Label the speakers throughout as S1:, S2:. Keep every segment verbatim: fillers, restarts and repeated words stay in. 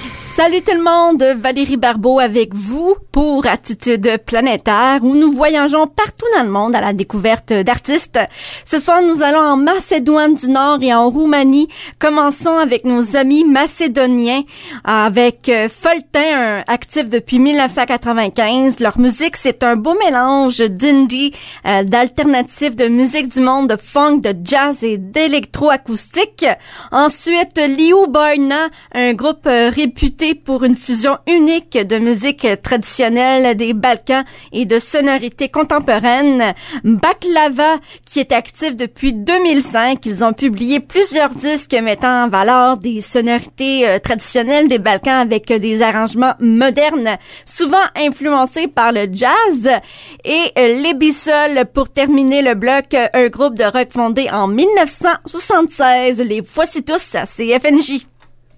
S1: Salut tout le monde, Valérie Barbeau avec vous pour Attitude Planétaire où nous voyageons partout dans le monde à la découverte d'artistes. Ce soir, nous allons en Macédoine du Nord et en Roumanie. Commençons avec nos amis macédoniens avec Foltin, actif depuis mille neuf cent quatre-vingt-quinze. Leur musique, c'est un beau mélange d'indie, euh, d'alternative, de musique du monde, de funk, de jazz et d'électroacoustique. Ensuite, Liu Barna, un groupe euh, réputé pour une fusion unique de musique traditionnelle des Balkans et de sonorités contemporaines. Baklava, qui est actif depuis deux mille cinq. Ils ont publié plusieurs disques mettant en valeur des sonorités euh, traditionnelles des Balkans avec euh, des arrangements modernes, souvent influencés par le jazz. Et euh, les Bissols, pour terminer le bloc, euh, un groupe de rock fondé en mille neuf cent soixante-seize. Les voici tous à C F N J.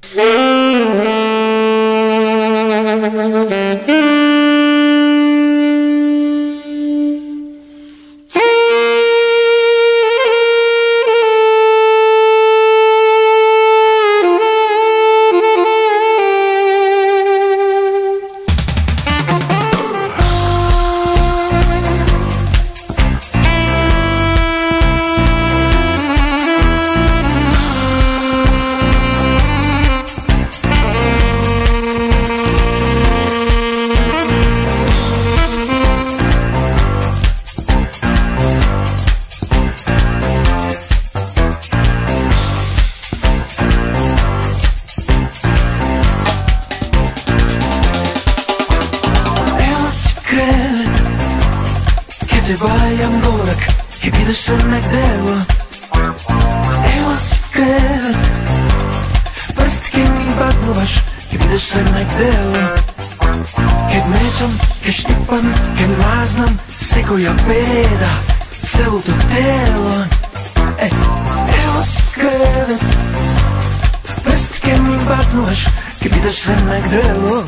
S2: Bajem gorak i vidiš onak delo. Evo secret, prstke mi badnuvaš i vidiš onak delo. Kad mećam, kad štipam, kad maznam, sekoja peda, celo to telo. E, evo secret, prstke mi badnuvaš i vidiš onak delo.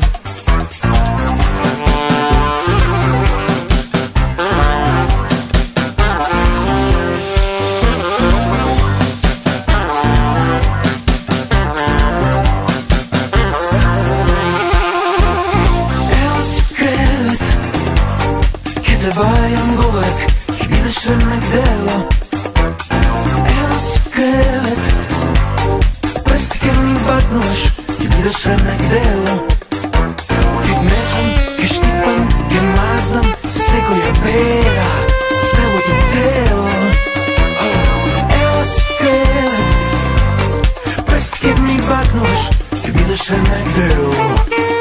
S3: Bajam gorak i vidiš onak delo. Evo secret, prstke mi badnuš i vidiš onak delo. Kad mečam, kad štipam, kad maznam, sekoja peda, celo to telo. Evo secret, prstke mi badnuš i vidiš onak delo.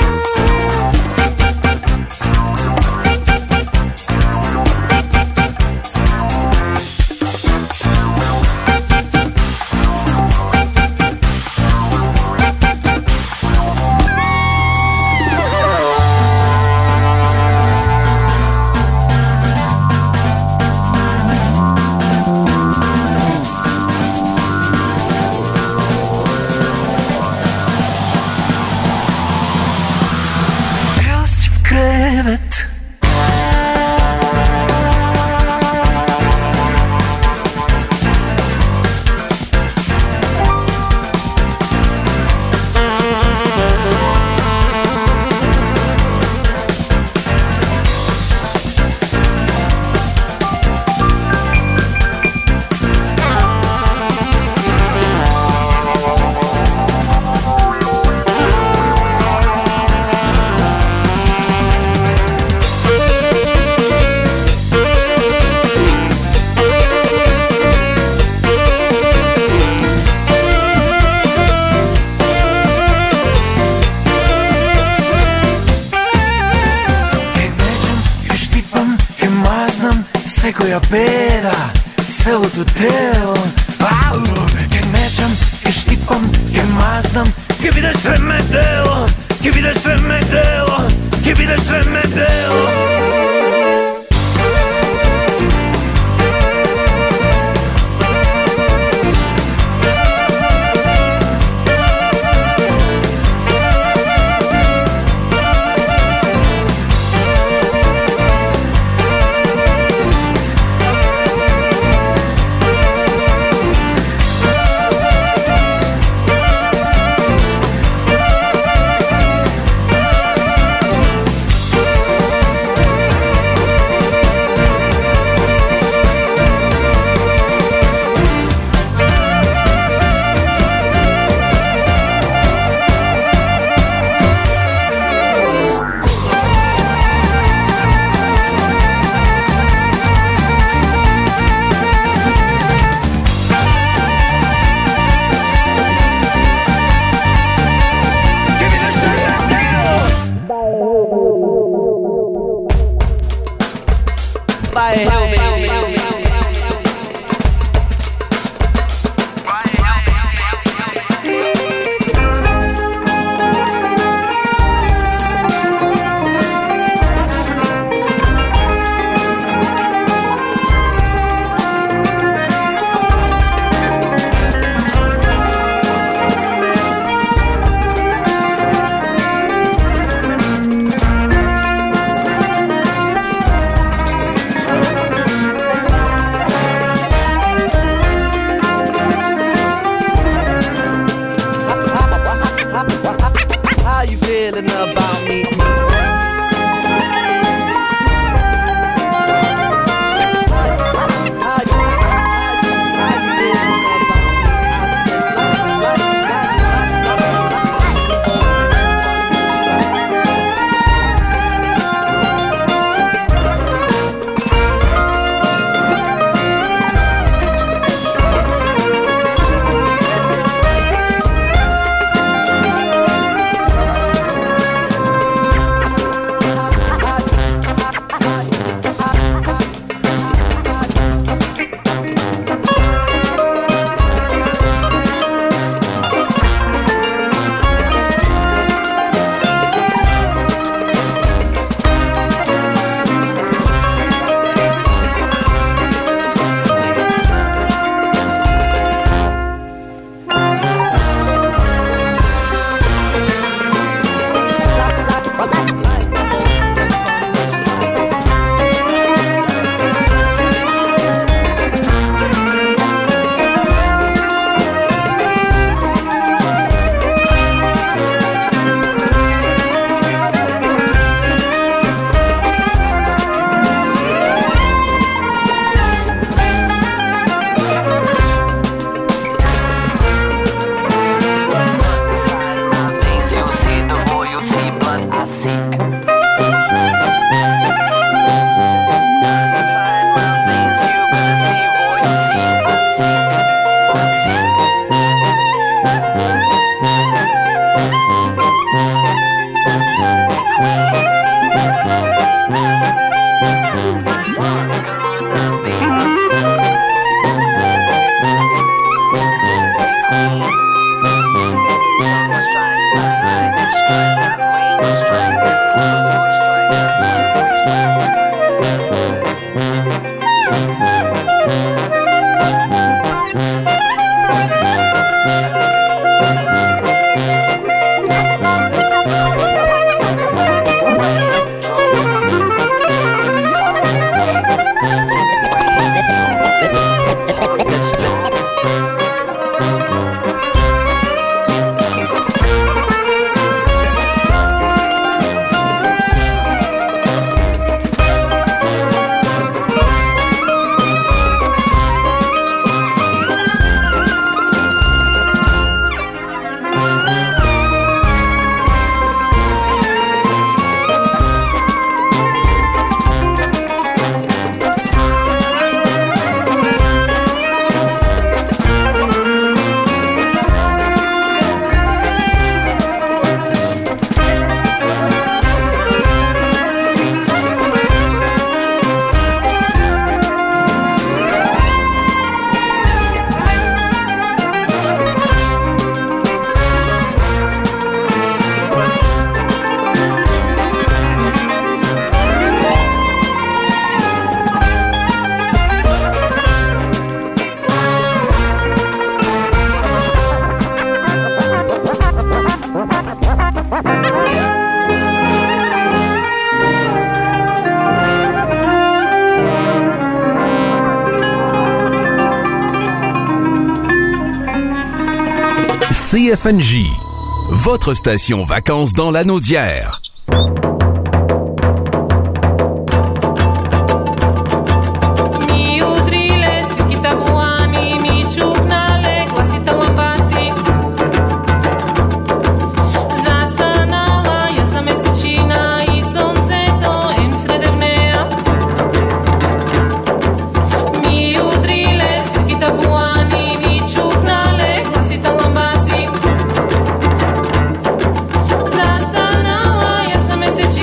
S3: Sekoja peda, celo to telo. Au, kad mečam, kad štipam, kad maznam, kad vidiš sve me delo, kad vidiš sve me delo, kad vidiš sve me delo.
S4: How you feeling about me?
S5: C F N J, votre station vacances dans l'Anaudière.
S6: Zastanawa, jasna mesečina.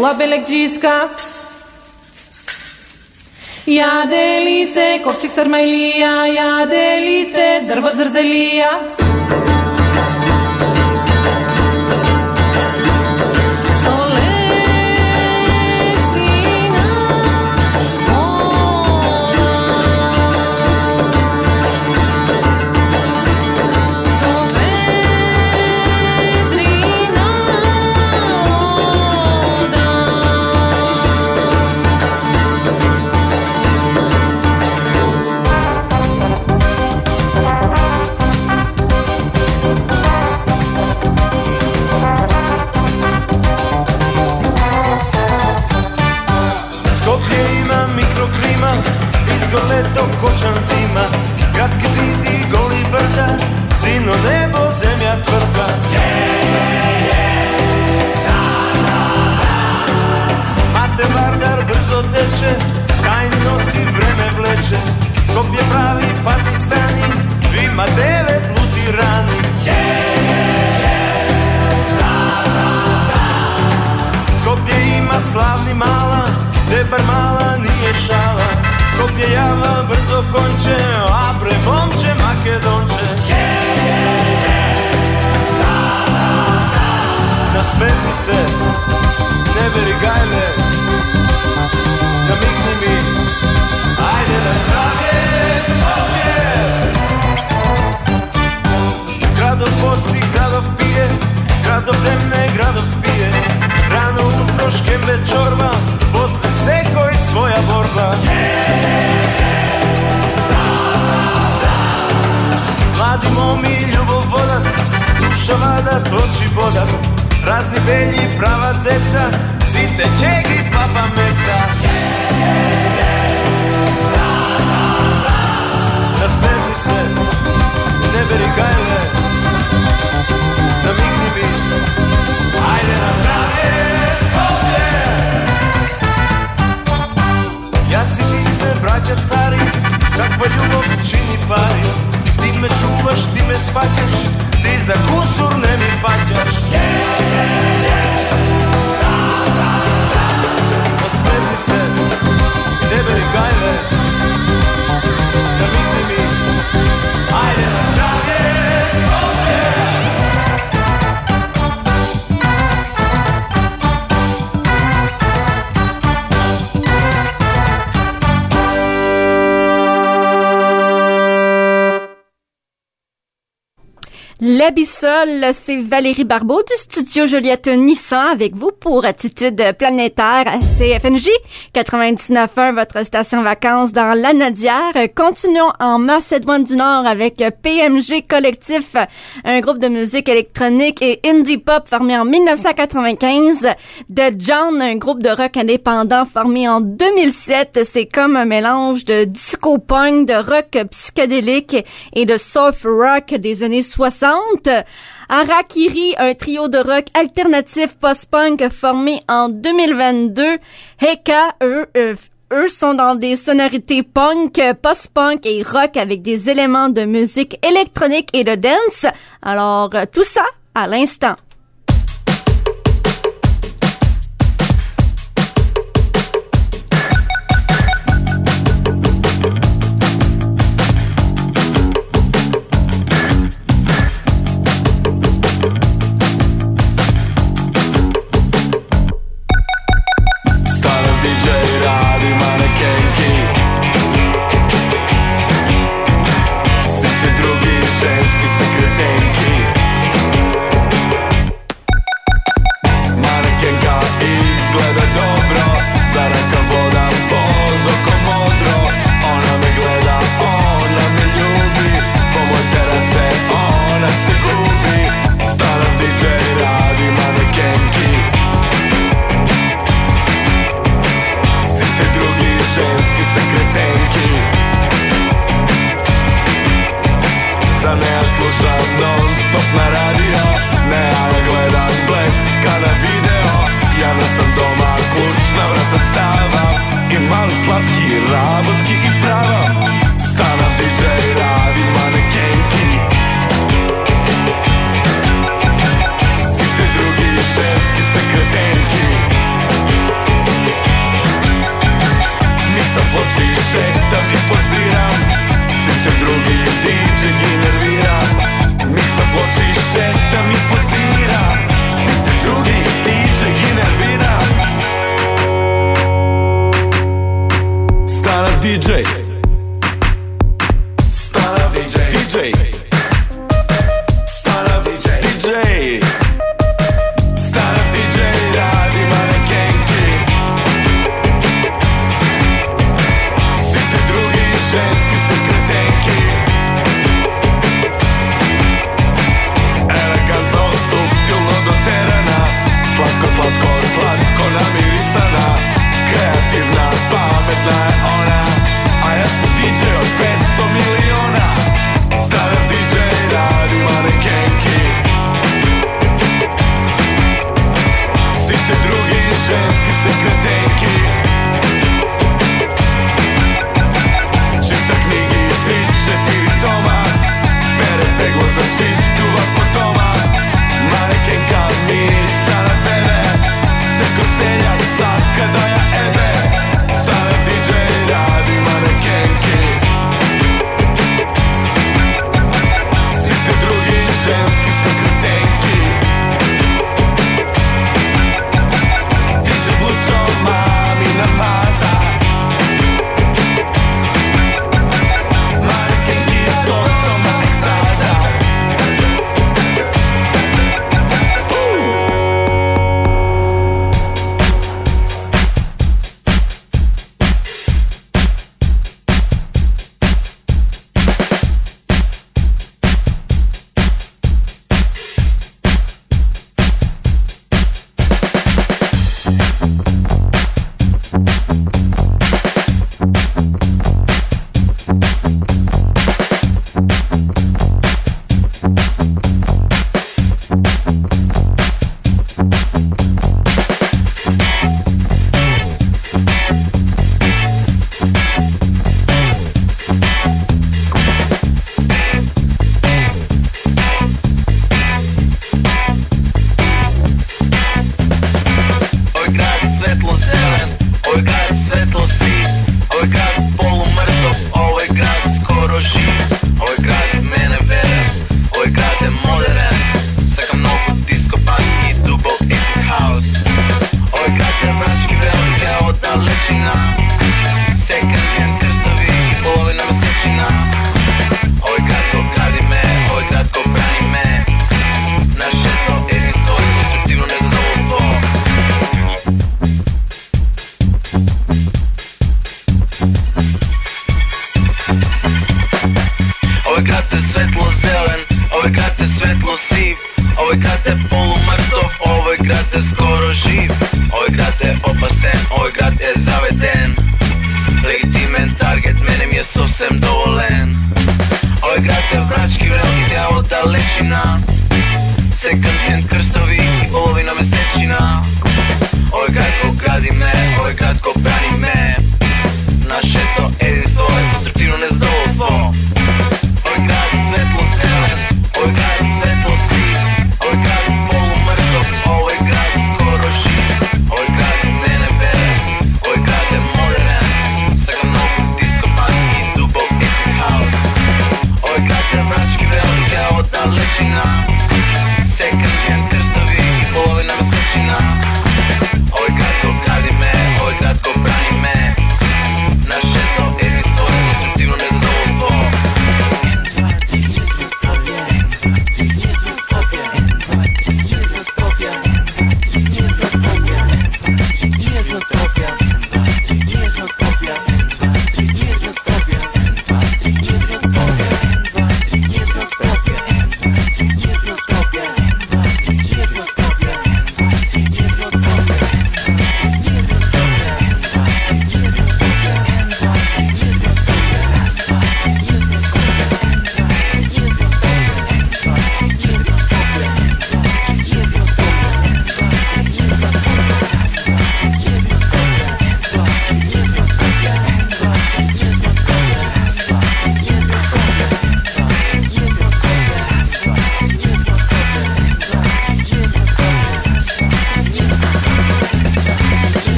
S6: Ula Belegđiska. Jadeli se kopčik sarmajlija, jadeli se drvo zrzelija.
S3: Leto, kočan zima, gradski zid i goli brda, sino nebo, zemlja tvrda. Yeah, yeah, yeah. Da, da, da. Mate Vardar brzo teče, Kajni nosi vreme vleče, Skopje pravi Pakistani, ima devet ludi rani. Yeah, yeah, yeah. Da, da, da. Skopje ima slavni mala, te bar mala nije šala. Skopje java brzo konče, a pre momče Makedonče. Yeah, yeah, yeah. Da, da, da. Nasmeti se, ne veri gajle, namigni mi, ajde na zdravlje Skopje. Gradov posti, gradov pije, gradov temne, gradov spije. Rano utro škembe čorba, posle seko i svoja borba. Mladi momi, ljubov vodat, duša vadat, oči bodat, razni belji, prava deca, site čegi, papa meca. Yeah, yeah, yeah. Da, da, da. Nasmeti se, ne beri gajle, namigni mi, ajde na zdravlje Skopje. Ja si ti sme, braća stari, takva ljubav čini pari. Ti me čuvaš, ti me shvaćaš, ti za kusur ne mi faćaš. Yeah, yeah, yeah. Da, da, da. Osmeni se, ne beri gajle, namigni mi, ajde na zdravlje Skopje.
S1: La Bissole, c'est Valérie Barbeau du studio Joliette Nissan avec vous pour Attitude planétaire à C F N J quatre-vingt-dix-neuf un, votre station vacances dans la Nadière. Continuons en Macédoine du Nord avec P M G Collectif, un groupe de musique électronique et indie pop formé en mille neuf cent quatre-vingt-quinze. The John, un groupe de rock indépendant formé en deux mille sept. C'est comme un mélange de disco punk, de rock psychédélique et de soft rock des années soixante. Harakiri, un trio de rock alternatif post-punk formé en deux mille vingt-deux. Heka, eux, eux, eux sont dans des sonorités punk, post-punk et rock avec des éléments de musique électronique et de dance. Alors, tout ça à l'instant.
S3: D J. Starav D J. D J. Starav D J. D J. Starav D J radi manekenki. Svi ti drugi ženski su kretenki. Elegantno, suptilno doterana, slatko, slatko, slatko namirisana. Kreativna, pametna je ona, a ja sam D J od petsto miliona. Starav D J radi manekenki. Svi te drugi ženski se kretenki. Čita knjigi tri, četiri toma, pere peglo za čistuva po doma. Manekenka mirisa na bebe, seko seljak saka da ja ebe. Starav D J radi manekenki. Svi te drugi ženski su kretenki. D J Blučo mamina maza, manekenki totalna ekstaza.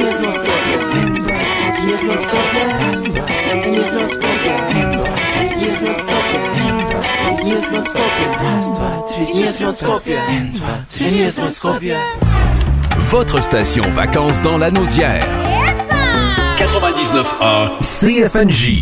S2: Just
S4: od Skopje. Raz, dva, tri, nie sme od Skopje. Un, dva, tri, nie sme od Skopje.
S5: Votre station Vacances dans la Naudière. quatre-vingt-dix-neuf A C F N J.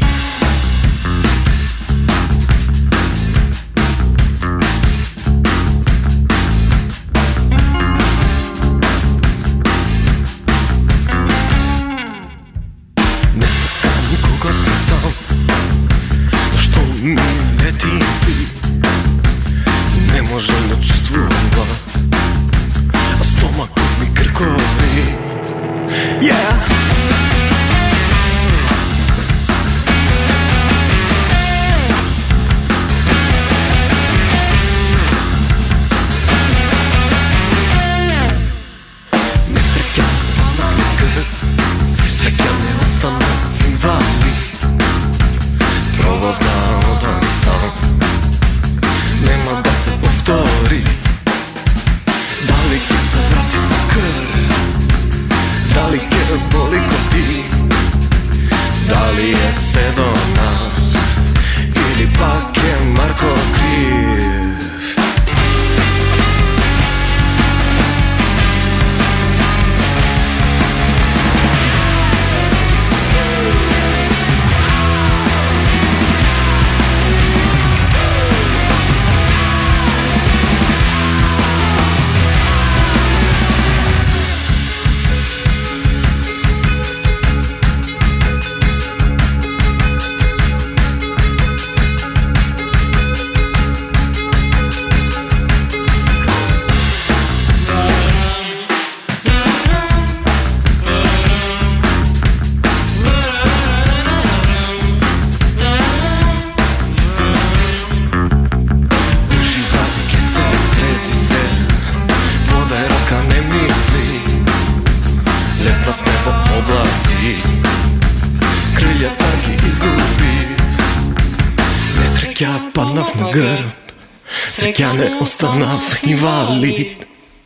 S7: Sreća ne ostanav invalid.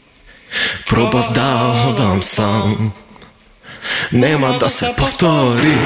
S7: Probav da hodam sam, nema da se povtori.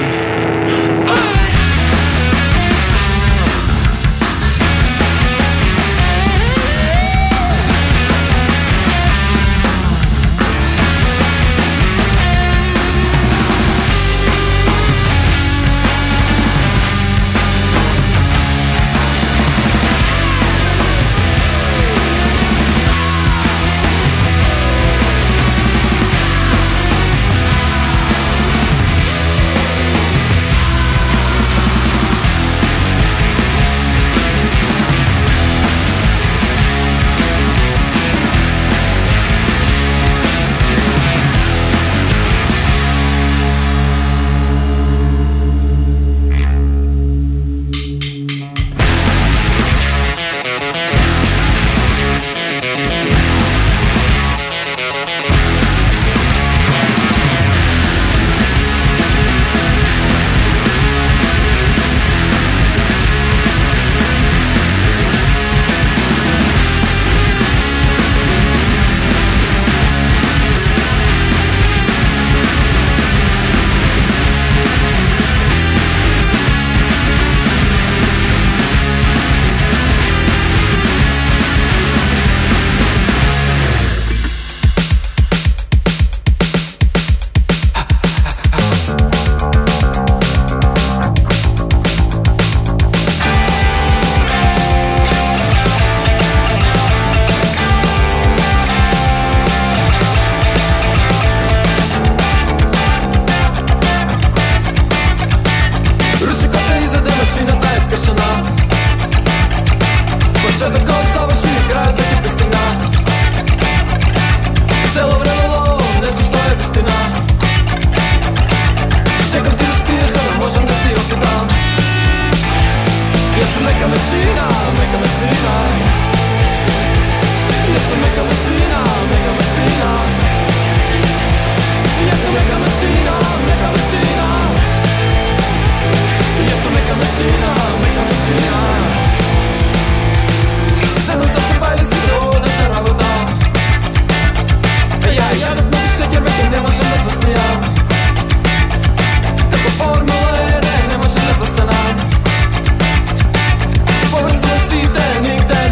S8: Forse si te, nik te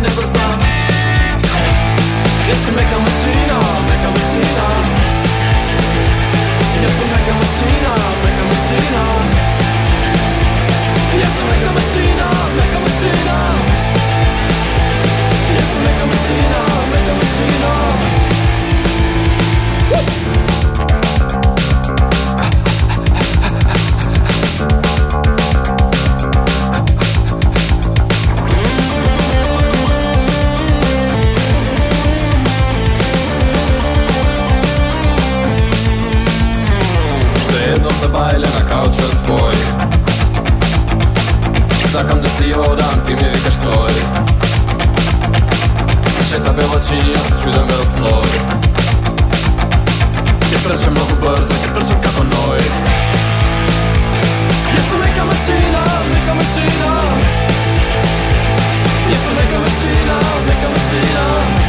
S8: красивого дам, ты мне видишь стой. Слышать на мелочи, я с чудом рослой. Ти трчам много бързо, ти трчам като ной. Я съм мека машина, мека машина. Я съм мека машина, мека машина.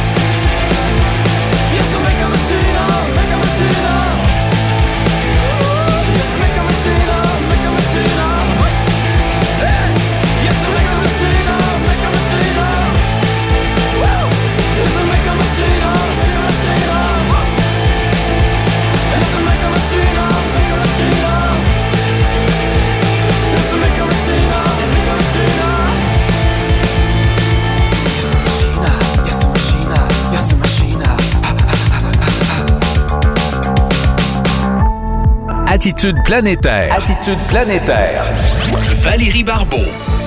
S8: Я съм мека машина, мека машина. Я съм мека машина, мека машина. Я съм мека машина, мека машина. Я съм мека машина, машина, машина. Я съм мека машина, машина, машина. Я съм мека машина, машина, машина.
S5: Attitude planétaire. Attitude planétaire. Valérie Barbeau.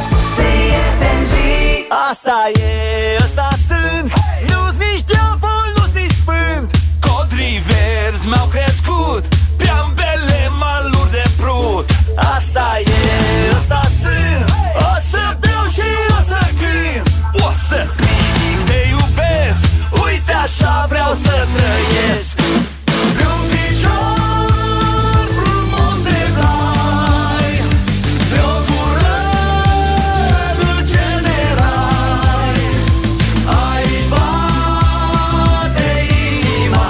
S9: Asta e, asta sunt. Nu-s nici diavol, nu-s nici sfânt.
S3: Codrii verzi m-au crescut pe ambele maluri de prut.
S9: Asta e, asta sunt. O să beau și o să cânt.
S3: O să strig, te iubesc. Uite așa vreau să trăiesc.
S9: Pe un picior frumos de blai, pe o gură dulce de rai. Aici bate inima,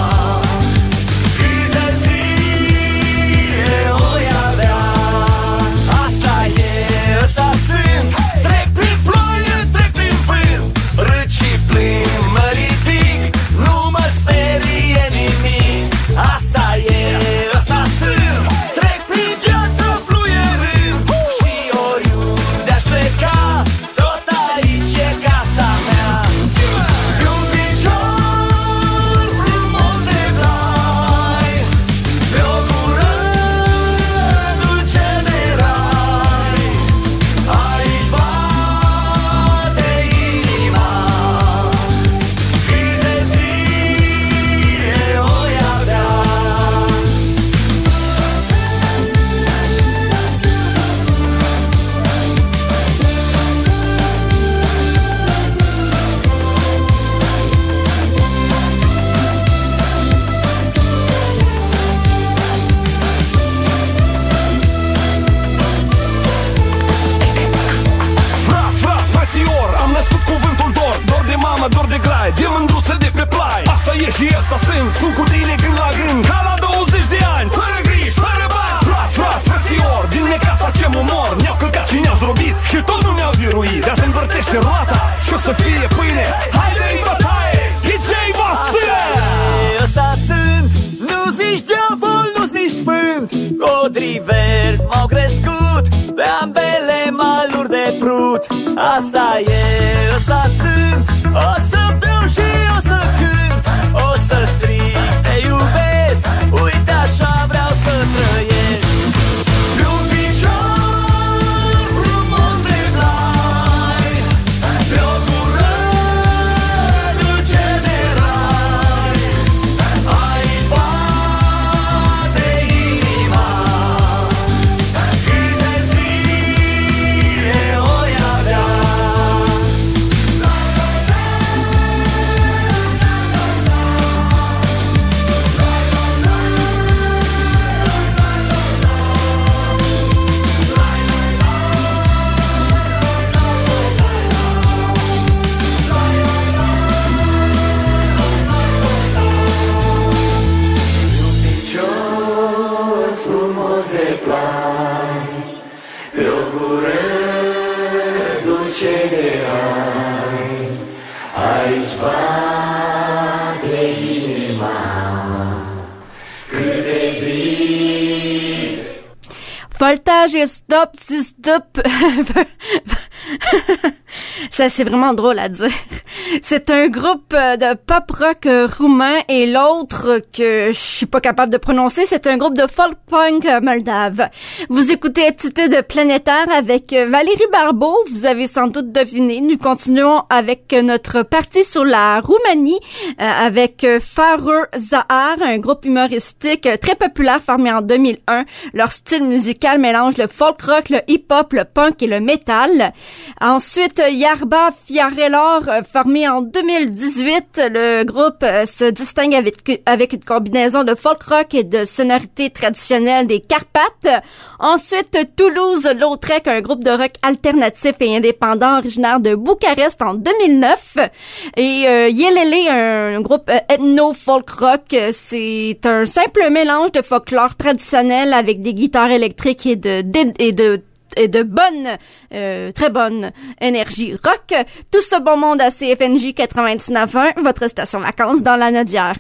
S9: câte zile oi avea. Asta e, ăsta sunt.
S3: Trec prin ploaie, trec prin vânt. Râd și plâng, mă ridic. Nu mă sperie nimic.
S9: Asta e, ăsta sunt.
S3: Trec prin viață fluierând.
S9: Și oriunde aș pleca, tot aici e casa mea. Pe un picior frumos de blai, pe o gură dulce de rai. Aici bate inima, câte zile oi avea.
S3: Frați, frați, frațior, am născut cuvântul dor. Dor de mamă, dor de grai, de mândruță de pe plai. Asta e și asta sunt, sunt cu tine gând la gând. Ca la douăzeci de ani, fără griji, fără bani. Frați, frați, frațior, din necasa ce mă mor. Ne-au călcat și ne-au zdrobit și tot nu ne-au biruit. Dar se învârtește roata și o să fie pâine. Haide-i bătaie, D J Vasile!
S9: Ăsta sunt. Nu-s nici diavol, nu-s nici sfânt. Codrii verzi m-au crescut pe ambele maluri de prut. Asta e, ăsta sunt. O să beau și o să cânt. O să strig, te iubesc. Uite așa vreau să trăiesc. Pe un picior frumos de blai, pe o gură dulce de rai. Aici bate inima, câte zile oi avea. Picior frumos de plai, pe o gură dulce de rai. Aici bate inima, câte zile.
S1: Voltage et stop, stop. Ça, c'est vraiment drôle à dire. C'est un groupe de pop-rock roumain et l'autre que je suis pas capable de prononcer, c'est un groupe de folk-punk moldave. Vous écoutez Attitude planétaire avec Valérie Barbeau. Vous avez sans doute deviné. Nous continuons avec notre partie sur la Roumanie euh, avec Farur Zahar, un groupe humoristique très populaire formé en deux mille un. Leur style musical mélange le folk-rock, le hip-hop, le punk et le métal. Ensuite, Yarba Fiarelor, formé en deux mille dix-huit. Le groupe se distingue avec, avec une combinaison de folk-rock et de sonorités traditionnelles des Carpates. Ensuite, Toulouse-Lautrec, un groupe de rock alternatif et indépendant originaire de Bucarest en deux mille neuf. Et euh, Yelele, un groupe euh, ethno-folk-rock. C'est un simple mélange de folklore traditionnel avec des guitares électriques et de, de, et de et de bonne, euh, très bonne énergie rock. Tout ce bon monde à C F N J quatre-vingt-dix-neuf un, votre station vacances dans la Nodière.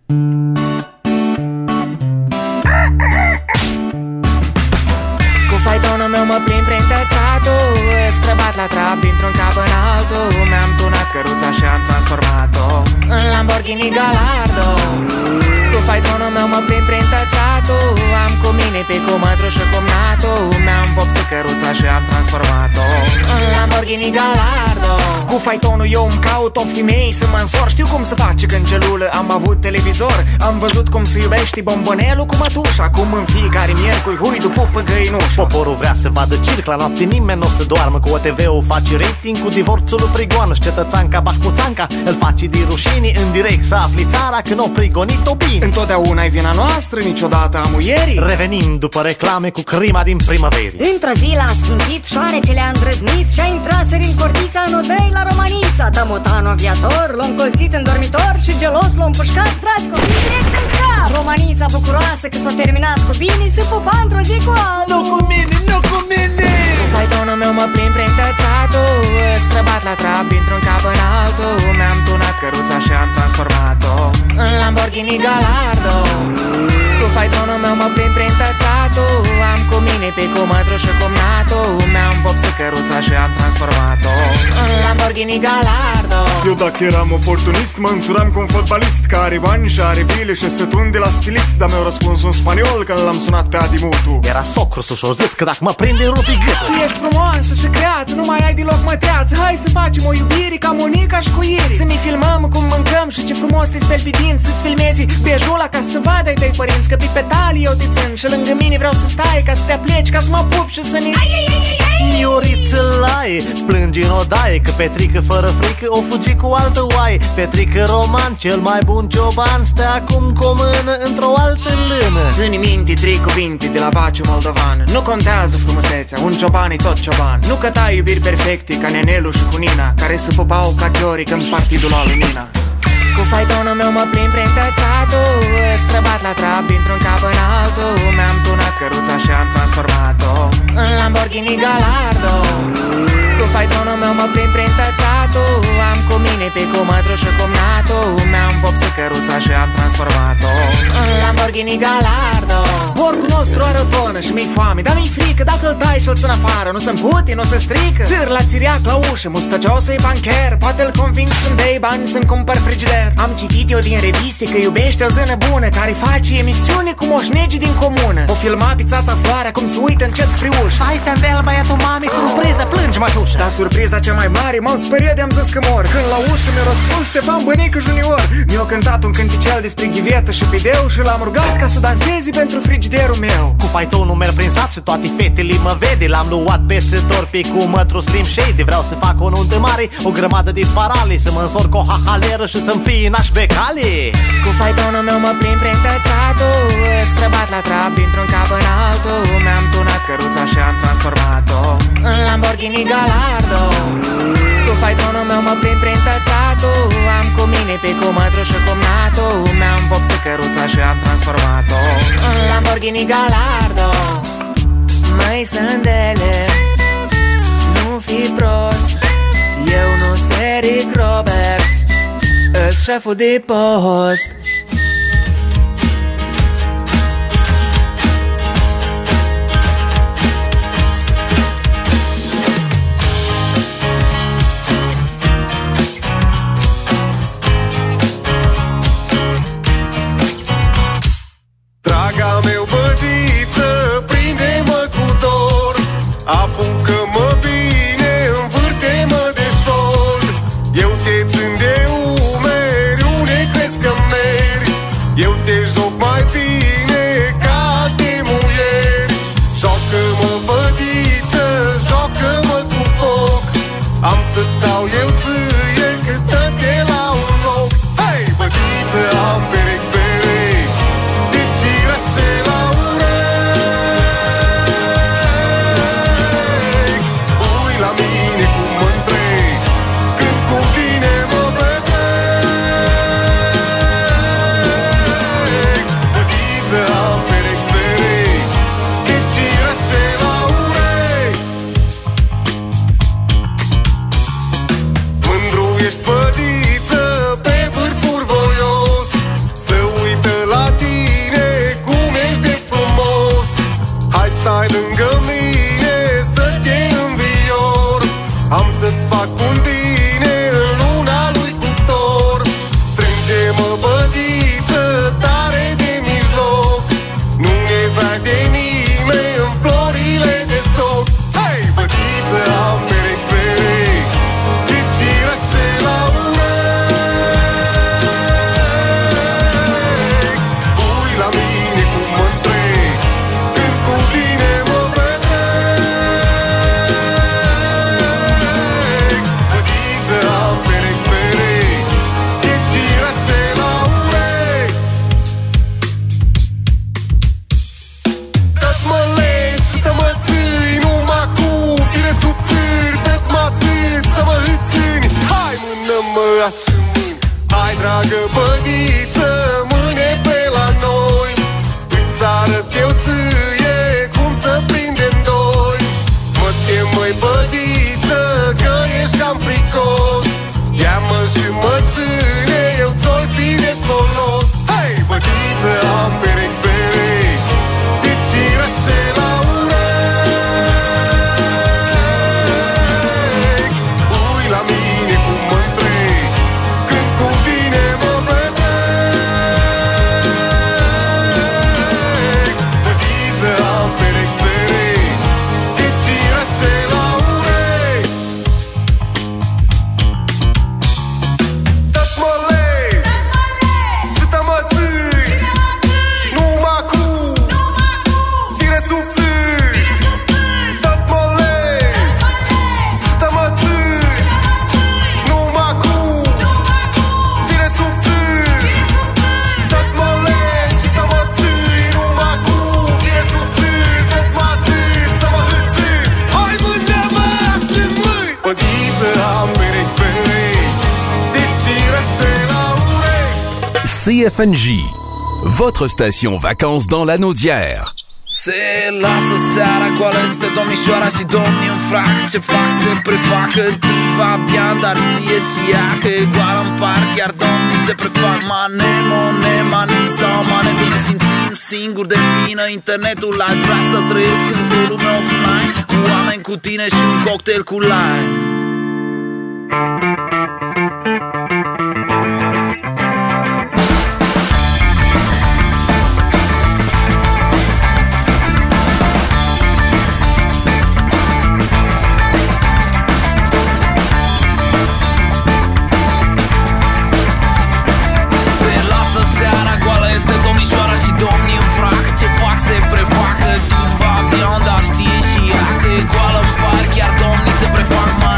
S10: Cu faitonul meu mă plimb prin tățatul, străbat la trap dintr-un cap în altul. Mi-am tunat căruța și am transformat-o în Lamborghini Gallardo. Cu faitonul meu mă plimb prin tățatul, am cu mine pe cu mătru și cum natul. Mi-am vopsit căruța și am transformat-o în Lamborghini Gallardo. Cu faitonul eu îmi caut o femei să mă însor. Știu cum să face când celulă, am avut televizor. Am văzut cum să iubești bombonelul cu mătuș. Acum în fiecare miercuri, hui după păgăinuș.
S11: Poporul vrea să vadă circ, la noapte nimeni n-o să doarmă. Cu O T V-ul face rating, cu divorțul lui Prigoană. Și cetățanca Bașpuțanca îl face de rușini. În direct să afli țara că n-o prigonit-o bine.
S10: Întotdeauna e vina noastră, niciodată a muierii.
S11: Revenim după reclame cu crima din primăverii.
S12: Într-o zi l-a scântit, șoarecele a îndrăznit și-a intrat țărin cortița în odei la Romanița. Dă motanul aviator, l-a încolțit în dormitor și gelos l-a împușcat, dragi copii, direct în cap. Romanița bucuroasă că s-a terminat cu bine, se pupa într-o zi cu altul.
S11: Nu cu mine, nu cu mine!
S10: Faitonul meu mă plimb prin tățatul, străbat la trap dintr-un cap în altul. Mi-am tunat căruța și am transformat-o în Lamborghini Gallardo. Cu faitonul meu mă plimb prin tățatul, am cu mine pe cu mătru și cum natul. Mi-am vopsit căruța și am transformat-o în Lamborghini Gallardo.
S13: Eu dacă eram oportunist, mă însuram cu un fotbalist care are bani și are vile și se tunde la stilist. Dar mi-au răspuns un spaniol când l-am sunat pe Adimutu.
S11: Era socru și o zis că dacă mă prinde rupi gâtul.
S10: Tu ești frumoasă și creață, nu mai ai deloc mătreață. Hai să facem o iubire ca Monica și cu Iri. Să ne filmăm cum mâncăm și ce frumos te speli pe dinți. Să-ți filmezi bejula ca să vadă ai tăi părinți. Că pe petalii eu te țin și lângă mine vreau să stai. Ca să te apleci, ca să mă pup și să ne...
S11: Mioriță laie, plânge în odaie că Petrică fără frică o fugi cu altă oaie. Petrică roman, cel mai bun cioban, stă acum cu o mână într-o altă lână.
S10: Ține minte trei cuvinte de la Baciu Moldovan. Nu contează frumusețea, un cioban e tot cioban. Nu căta iubiri perfecte ca Nenelu și cu Nina, care se pupau ca chiorii când partidul lua lumina. Cu faitonul meu mă plimb prin tățatul, străbat la trap dintr-un cap în altul. Mi-am tunat căruța și am transformat-o în Lamborghini Gallardo. Cu faitonul meu mă plimb prin tățatul, am cu mine pe cu mătru și cum natul. Mi-am vopsit căruța și am transformat-o în Lamborghini Gallardo. Borcul nostru are o tonă și mi-i foame, dar mi-i frică dacă îl tai și-l țin afară. Nu se împute, nu se strică. Țâr la țiriac la ușă, mustăciosul e bancher. Poate îl conving să-mi dai bani să-mi cumpăr frigider. Am citit eu din reviste că iubește o zână bună care face emisiune cu moșnegii din comună. O filma pițața floarea cum se uită încet spre ușă.
S11: Hai să-ndel băiatul mami, surpriză, plângi mătușă.
S10: Dar surpriza cea mai mare m-am speriat de-am zis că mor. Când la ușă mi-a răspuns Ștefan Bănică Junior. Mi-a cântat un cânticel despre ghivetă și pideu și l-am rugat ca să danseze pentru frigiderul meu.
S11: Cu faitonul merg prin sat și toate fetele mă vede. L-am luat pe țător pe cu mătru Slim Shady. Vreau să fac o nuntă mare, o grămadă de parale, să mă însor cu o hahaleră și să-mi fie naș becale.
S10: Cu faitonul meu mă plimb prin tățatul, străbat la trap dintr-un cap în altul. Mi-am tunat căruța și am transformat-o în Lamborghini Gallardo. Cu faitonul meu mă plimb prin tățatul, am cu mine pe cu mătru și cum natul. Mi-am vopsit căruța și am transformat-o în Lamborghini Gallardo. Măi sândele, nu fi prost, eu nu Eric Roberts, îs șeful de post.
S14: dragă bădiță, mâine pe la noi îți arăt eu ție cum să prindem doi. Mă chem, măi bădiță, că ești cam fricos. Ia-mă și mă ține, eu ți-o fi de folos. Hai, bădiță, am perechi, perechi, de cirășe la urechi. Ui la mine cum mă întreg când cu tine mă vedec. Bădiță, am perechi, perechi, de cirășe la urechi. Tot-mă lei și te-mă ții, numai cu fire subțiri. Tot-mă lei și te-mă ții, numai cu fire subțiri. Tot-mă lei și te-mă ții, numai cu fire subțiri. Tot-mă ții, să mă hâțiri. Hai mâine-mă și mâini. Bădiță, am perechi, perechi, de cirășe la urechi.
S5: C F N J, votre station vacances dans la Naudière.
S15: Se lasă seara goală, este domnișoara și domnii în frac. Ce fac, se prefac că tot va bine, dar știe și ea că e goală în parc. Iar domnii se prefac mane, mone, mani sau mane. Tu ne simțim singuri de vină. Internetul aș vrea să trăiesc într-o lume offline, cu oameni cu tine și un cocktail cu lime. Se lasă seara goală, este domnișoara și domnii în frac. Ce fac, se prefac că tot va bine, dar știe și ea că e goală în parc. Iar domnii se prefac mani.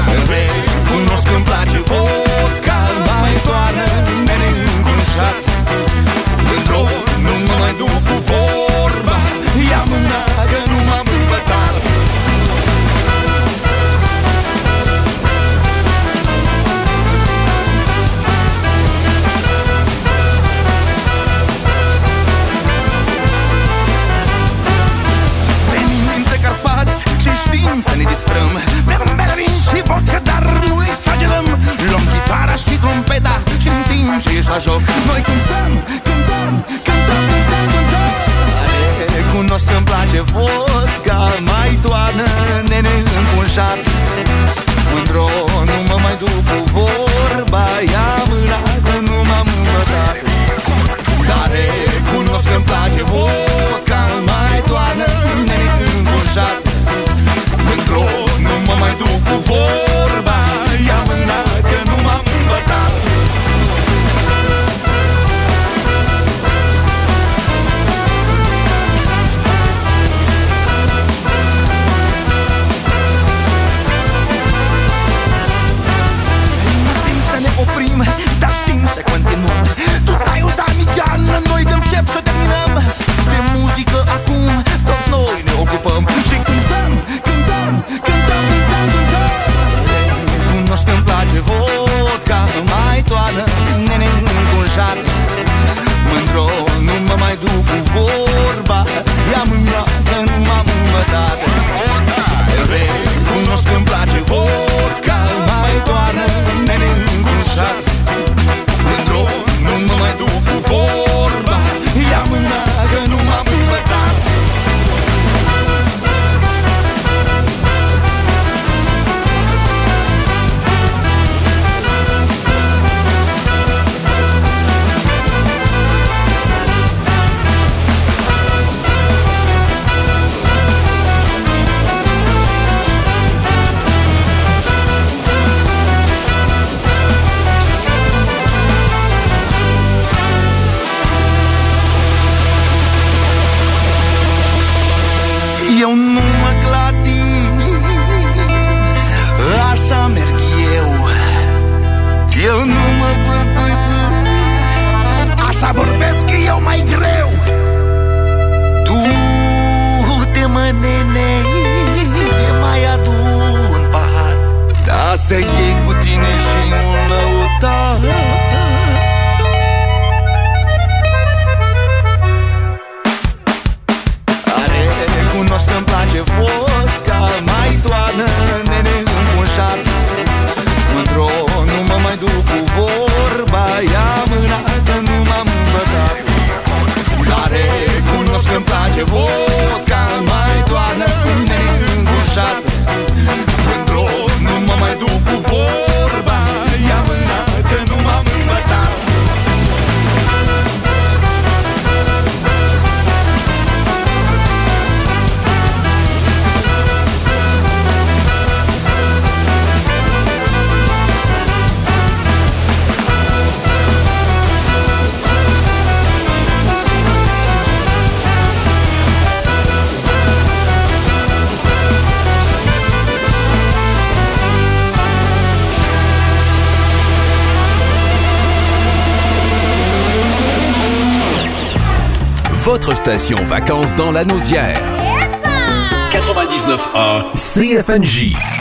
S16: să iei cu tine și un lăutar. Are, cunosc că-mi place vodka, mai toană, nene înmușat. Mândro, nu mă mai duc cu vorba, ia mâna că nu m-am îmbătat. Dar cunosc că-mi place vodka, mai toană, nene înmușat. Mândro, nu mă mai duc cu vorba, ia mâna că nu m-am îmbătat.
S5: Votre station Vacances dans la Naudière. quatre-vingt-dix-neuf A C F N J.